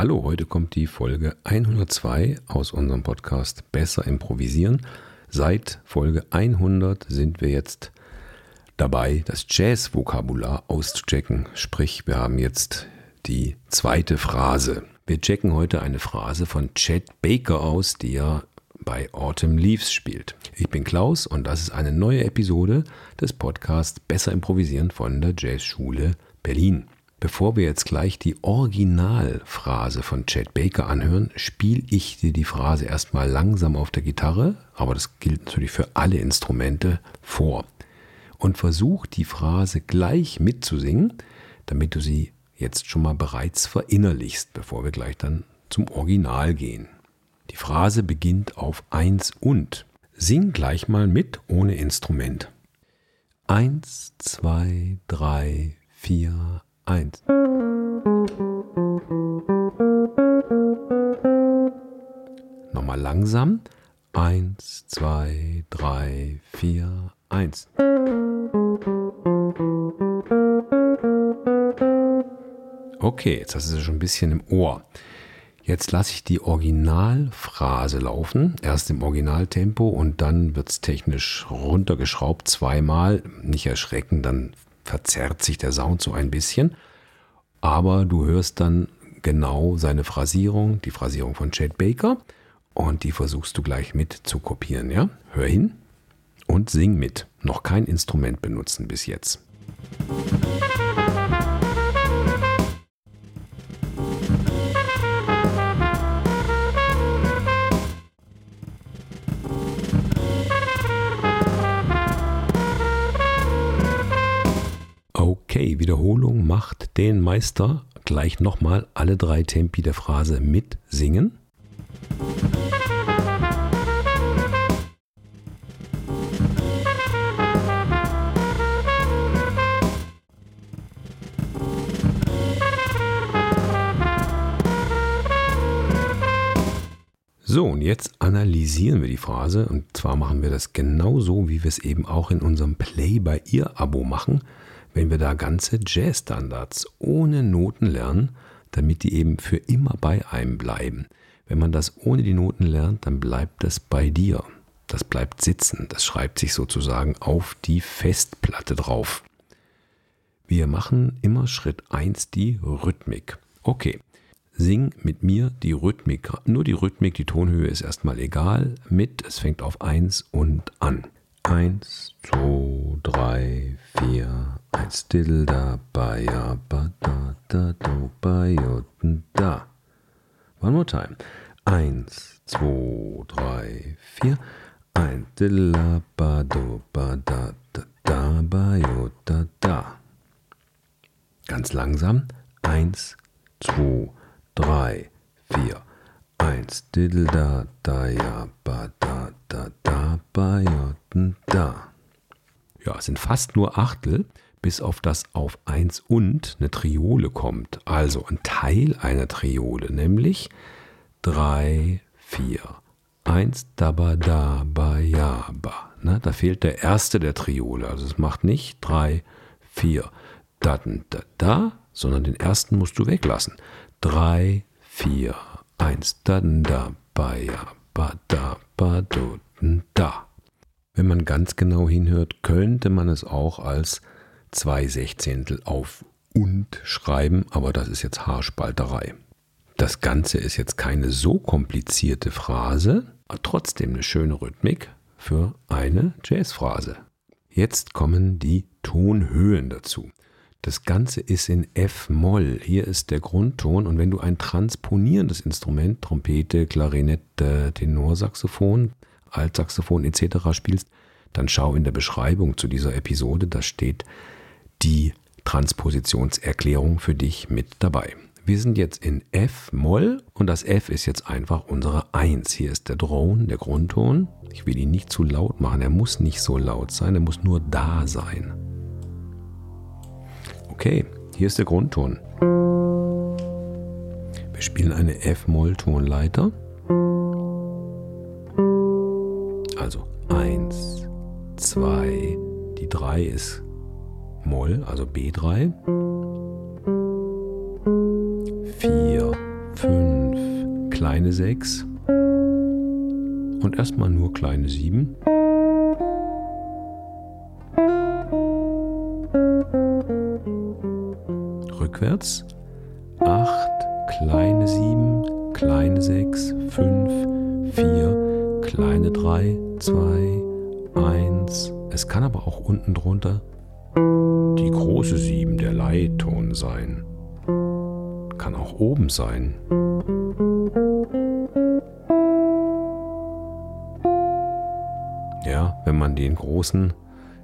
Hallo, heute kommt die Folge 102 aus unserem Podcast Besser improvisieren. Seit Folge 100 sind wir jetzt dabei, das Jazz-Vokabular auszuchecken. Sprich, wir haben jetzt die zweite Phrase. Wir checken heute eine Phrase von Chet Baker aus, die ja bei Autumn Leaves spielt. Ich bin Klaus und das ist eine neue Episode des Podcasts Besser improvisieren von der Jazzschule Berlin. Bevor wir jetzt gleich die Originalphrase von Chet Baker anhören, spiele ich dir die Phrase erstmal langsam auf der Gitarre, aber das gilt natürlich für alle Instrumente, vor. Und versuch die Phrase gleich mitzusingen, damit du sie jetzt schon mal bereits verinnerlichst, bevor wir gleich dann zum Original gehen. Die Phrase beginnt auf 1 und. Sing gleich mal mit, ohne Instrument. 1, 2, 3, 4, 1. Nochmal langsam. 1, 2, 3, 4, 1. Okay, jetzt hast du sie schon ein bisschen im Ohr. Jetzt lasse ich die Originalphrase laufen, erst im Originaltempo und dann wird es technisch runtergeschraubt, zweimal. Nicht erschrecken, dann verzerrt sich der Sound so ein bisschen. Aber du hörst dann genau seine Phrasierung, die Phrasierung von Chet Baker, und die versuchst du gleich mit zu kopieren. Ja? Hör hin und sing mit. Noch kein Instrument benutzen bis jetzt. Okay, Wiederholung macht den Meister. Gleich nochmal alle 3 Tempi der Phrase mitsingen. So, und jetzt analysieren wir die Phrase, und zwar machen wir das genauso, wie wir es eben auch in unserem Play-by-Ear-Abo machen, wenn wir da ganze Jazz-Standards ohne Noten lernen, damit die eben für immer bei einem bleiben. Wenn man das ohne die Noten lernt, dann bleibt das bei dir. Das bleibt sitzen, das schreibt sich sozusagen auf die Festplatte drauf. Wir machen immer Schritt 1 die Rhythmik. Okay, sing mit mir die Rhythmik. Nur die Rhythmik, die Tonhöhe ist erstmal egal. Es fängt auf 1 und an. 1, 2, 3, 4, 1, diddle da, ba ja, ba da, da, do, ba ja, da. One more time. 1, 2, 3, 4, 1, diddle da, ba do, ba da, da, ba ja, da. Ganz langsam. 1, 2, 3, 4, 1, diddle da, ja, ba da, ba ja, da. Ja, es sind fast nur Achtel, bis auf das auf 1 und eine Triole kommt. Also ein Teil einer Triole, nämlich 3, 4, 1, da, ba, ja, ba. Na, da fehlt der erste der Triole. Also es macht nicht 3, 4, da, sondern den ersten musst du weglassen. 3, 4, 1, da, ba, ja, ba, do, da. Wenn man ganz genau hinhört, könnte man es auch als 2/16 auf und schreiben, aber das ist jetzt Haarspalterei. Das Ganze ist jetzt keine so komplizierte Phrase, aber trotzdem eine schöne Rhythmik für eine Jazzphrase. Jetzt kommen die Tonhöhen dazu. Das Ganze ist in F-Moll. Hier ist der Grundton, und wenn du ein transponierendes Instrument, Trompete, Klarinette, Tenorsaxophon, Altsaxophon etc. spielst, dann schau in der Beschreibung zu dieser Episode, da steht die Transpositionserklärung für dich mit dabei. Wir sind jetzt in F-Moll und das F ist jetzt einfach unsere 1. Hier ist der Drone, der Grundton. Ich will ihn nicht zu laut machen, er muss nicht so laut sein, er muss nur da sein. Okay, hier ist der Grundton. Wir spielen eine F-Moll-Tonleiter. Also 1, 2, die 3 ist also B3, 4, 5, kleine 6 und erstmal nur kleine 7. Rückwärts 8, kleine 7, kleine 6, 5, 4, kleine 3, 2, 1. Es kann aber auch unten drunter die große 7, der Leitton sein. Kann auch oben sein. Ja, wenn man die große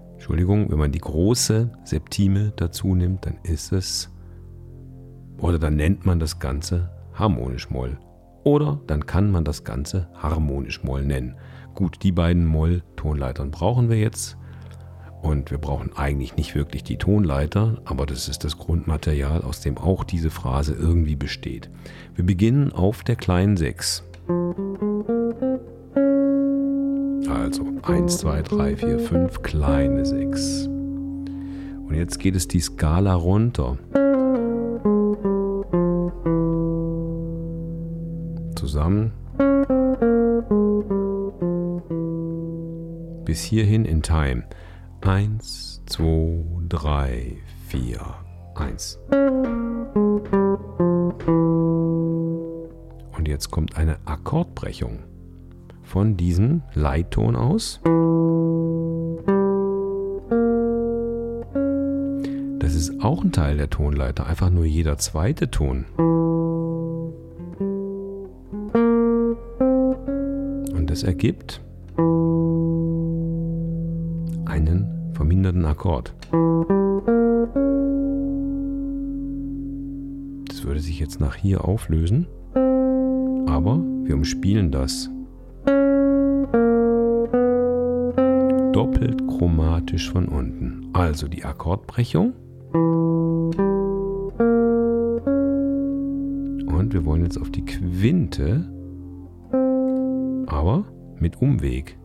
Septime dazu nimmt, dann ist es, oder dann nennt man das Ganze harmonisch Moll. Oder dann kann man das Ganze harmonisch Moll nennen. Gut, die beiden Moll-Tonleitern brauchen wir jetzt. Und wir brauchen eigentlich nicht wirklich die Tonleiter, aber das ist das Grundmaterial, aus dem auch diese Phrase irgendwie besteht. Wir beginnen auf der kleinen 6. Also 1, 2, 3, 4, 5, kleine 6. Und jetzt geht es die Skala runter. Zusammen. Bis hierhin in Time. 1, 2, 3, 4, 1. Und jetzt kommt eine Akkordbrechung von diesem Leitton aus. Das ist auch ein Teil der Tonleiter, einfach nur jeder zweite Ton. Und das ergibt einen verminderten Akkord. Das würde sich jetzt nach hier auflösen, aber wir umspielen das. Doppelt chromatisch von unten. Also die Akkordbrechung. Und wir wollen jetzt auf die Quinte, aber mit Umweg.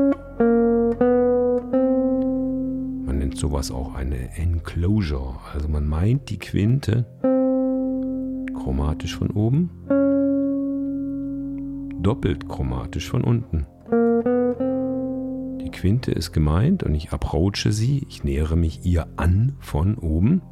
Man nennt sowas auch eine Enclosure. Also man meint die Quinte chromatisch von oben, doppelt chromatisch von unten. Die Quinte ist gemeint und ich approache sie, ich nähere mich ihr an von oben.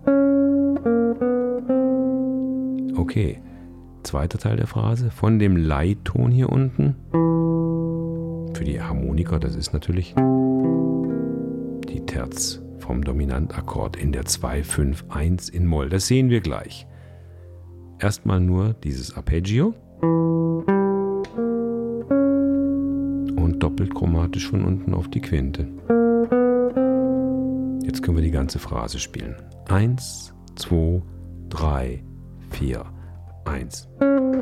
Okay, zweiter Teil der Phrase, von dem Leitton hier unten. Für die Harmoniker, das ist natürlich die Terz vom Dominantakkord in der 2, 5, 1 in Moll. Das sehen wir gleich. Erstmal nur dieses Arpeggio und doppelt chromatisch von unten auf die Quinte. Jetzt können wir die ganze Phrase spielen. 1, 2, 3, 4, 1.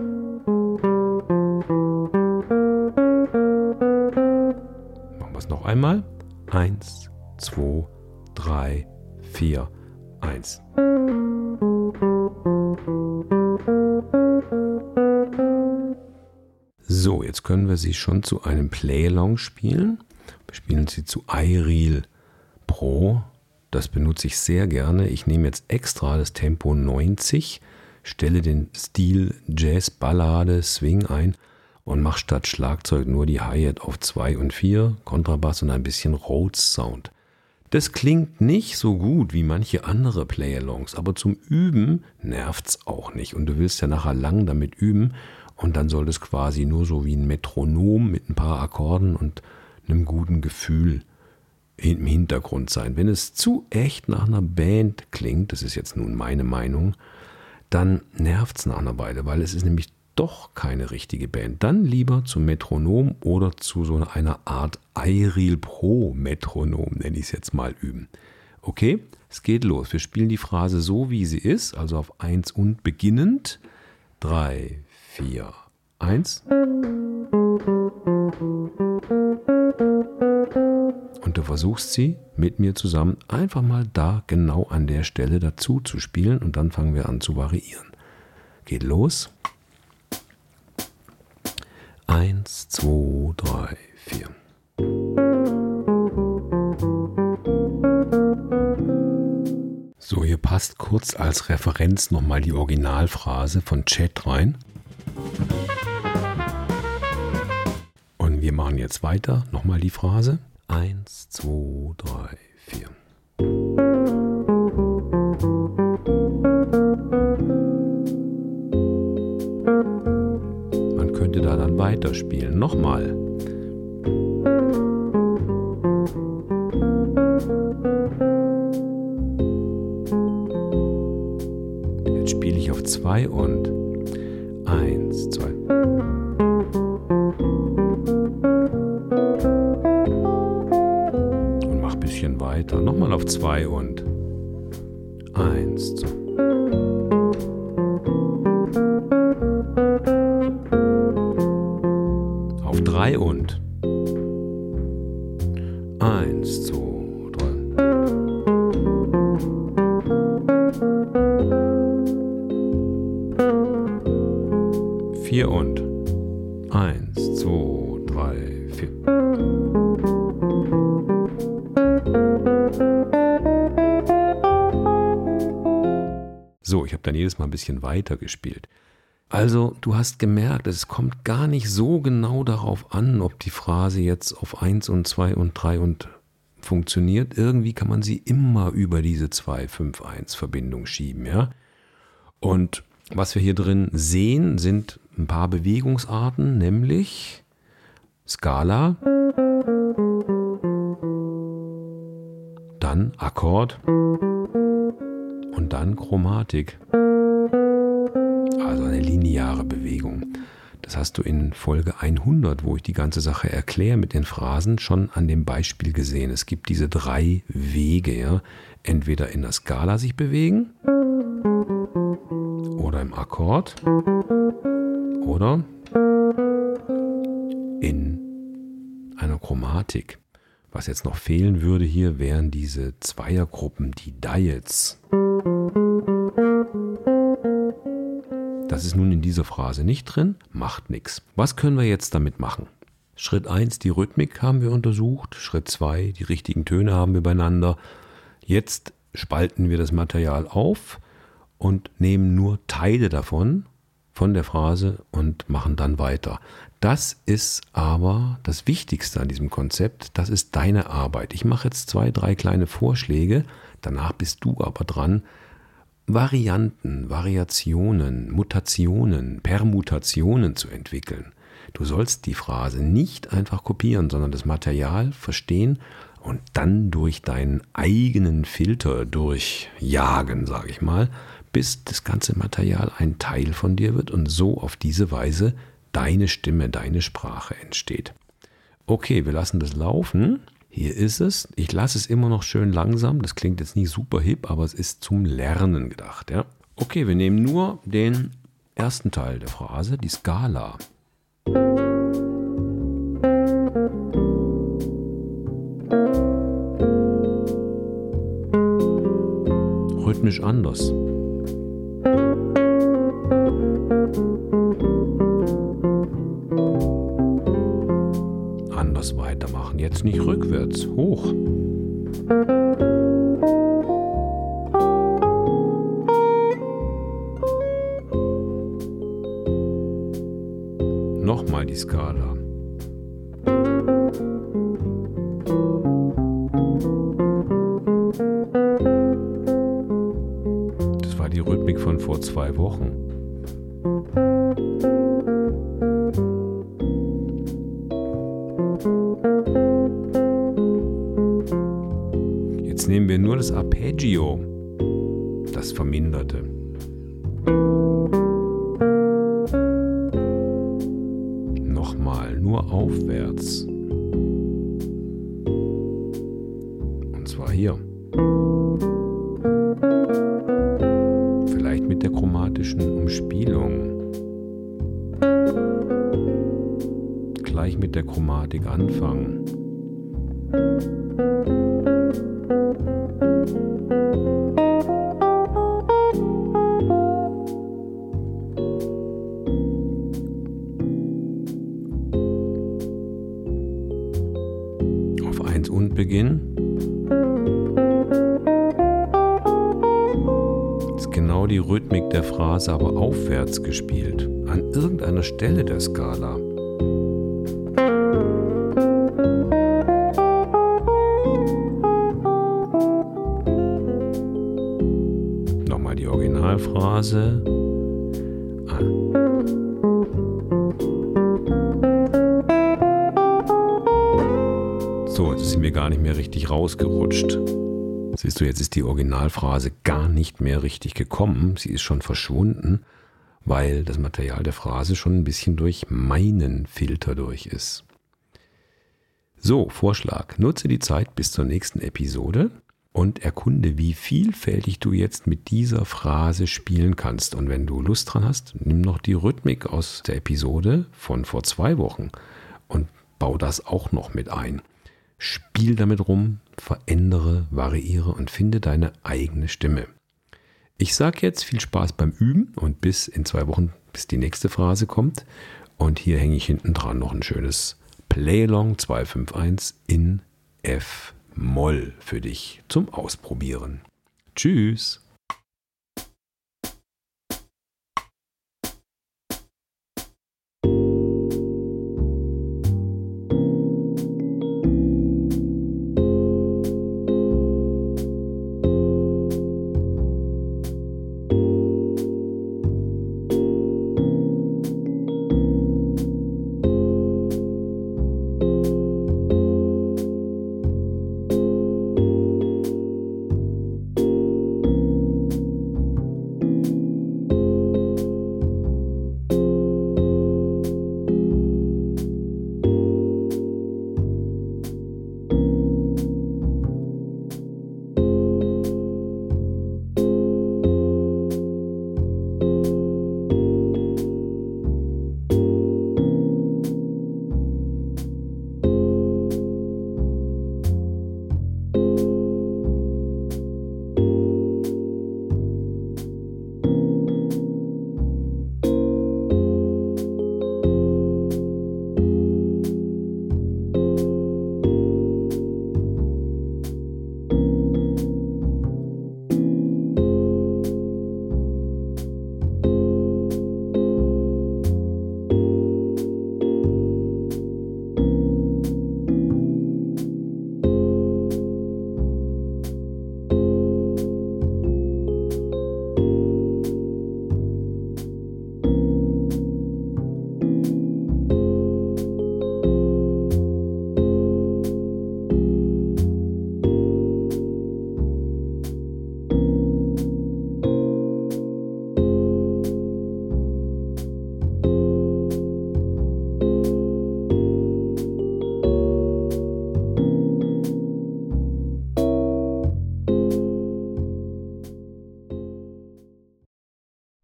Machen wir es noch einmal. 1, 2, 3, 4, 1. So, jetzt können wir sie schon zu einem Play-Along spielen. Wir spielen sie zu iReal Pro. Das benutze ich sehr gerne. Ich nehme jetzt extra das Tempo 90, stelle den Stil Jazz, Ballade, Swing ein und mache statt Schlagzeug nur die Hi-Hat auf 2 und 4, Kontrabass und ein bisschen Rhodes Sound. Das klingt nicht so gut wie manche andere Play-Alongs, aber zum Üben nervt's auch nicht. Und du willst ja nachher lang damit üben und dann soll das quasi nur so wie ein Metronom mit ein paar Akkorden und einem guten Gefühl im Hintergrund sein. Wenn es zu echt nach einer Band klingt, das ist jetzt nun meine Meinung, dann nervt's nach einer Weile, weil es ist nämlich doch keine richtige Band. Dann lieber zum Metronom oder zu so einer Art iReal Pro Metronom, nenne ich es jetzt mal, üben. Okay, es geht los. Wir spielen die Phrase so, wie sie ist, also auf 1 und beginnend. 3, 4, 1. Und du versuchst sie mit mir zusammen einfach mal da genau an der Stelle dazu zu spielen und dann fangen wir an zu variieren. Geht los. 1, 2, 3, 4. So, hier passt kurz als Referenz nochmal die Originalphrase von Chet rein. Wir machen jetzt weiter. Nochmal die Phrase. 1, 2, 3, 4. Man könnte da dann weiterspielen. Nochmal. Jetzt spiele ich auf 2 und 1, 2. Und mach ein bisschen weiter. Nochmal auf 2 und 1, 2. Auf 3 und 1, 2, 3. 4 und 1, 2, 3, 4. So, ich habe dann jedes Mal ein bisschen weiter gespielt. Also, du hast gemerkt, es kommt gar nicht so genau darauf an, ob die Phrase jetzt auf 1 und 2 und 3 und funktioniert. Irgendwie kann man sie immer über diese 2-5-1-Verbindung schieben, ja. Und was wir hier drin sehen, sind ein paar Bewegungsarten, nämlich Skala, dann Akkord und dann Chromatik. Also eine lineare Bewegung. Das hast du in Folge 100, wo ich die ganze Sache erkläre mit den Phrasen, schon an dem Beispiel gesehen. Es gibt diese 3 Wege, ja? Entweder in der Skala sich bewegen oder im Akkord oder in einer Chromatik. Was jetzt noch fehlen würde hier, wären diese Zweiergruppen, die Diets. Das ist nun in dieser Phrase nicht drin, macht nichts. Was können wir jetzt damit machen? Schritt 1, die Rhythmik haben wir untersucht. Schritt 2, die richtigen Töne haben wir beieinander. Jetzt spalten wir das Material auf und nehmen nur Teile davon, von der Phrase und machen dann weiter. Das ist aber das Wichtigste an diesem Konzept. Das ist deine Arbeit. Ich mache jetzt 2, 3 kleine Vorschläge. Danach bist du aber dran, Varianten, Variationen, Mutationen, Permutationen zu entwickeln. Du sollst die Phrase nicht einfach kopieren, sondern das Material verstehen und dann durch deinen eigenen Filter durchjagen, sage ich mal, bis das ganze Material ein Teil von dir wird und so auf diese Weise deine Stimme, deine Sprache entsteht. Okay, wir lassen das laufen. Hier ist es. Ich lasse es immer noch schön langsam. Das klingt jetzt nicht super hip, aber es ist zum Lernen gedacht. Ja? Okay, wir nehmen nur den ersten Teil der Phrase, die Skala. Rhythmisch anders. Anders weitermachen. Jetzt nicht rückwärts, hoch. Nochmal die Skala. Das war die Rhythmik von vor 2 Wochen. Jetzt nehmen wir nur das Arpeggio, das Verminderte. Nochmal, nur aufwärts. Und zwar hier. Vielleicht mit der chromatischen Umspielung. Gleich mit der Chromatik anfangen. Auf 1 und beginnen. Ist genau die Rhythmik der Phrase, aber aufwärts gespielt. An irgendeiner Stelle der Skala. Nochmal die Originalphrase. So, jetzt ist sie mir gar nicht mehr richtig rausgerutscht. Siehst du, jetzt ist die Originalphrase gar nicht mehr richtig gekommen. Sie ist schon verschwunden, weil das Material der Phrase schon ein bisschen durch meinen Filter durch ist. So, Vorschlag. Nutze die Zeit bis zur nächsten Episode und erkunde, wie vielfältig du jetzt mit dieser Phrase spielen kannst. Und wenn du Lust dran hast, nimm noch die Rhythmik aus der Episode von vor 2 Wochen und bau das auch noch mit ein. Spiel damit rum, verändere, variiere und finde deine eigene Stimme. Ich sage jetzt viel Spaß beim Üben und bis in 2 Wochen, bis die nächste Phrase kommt. Und hier hänge ich hinten dran noch ein schönes Play-Along 251 in F-Moll für dich zum Ausprobieren. Tschüss!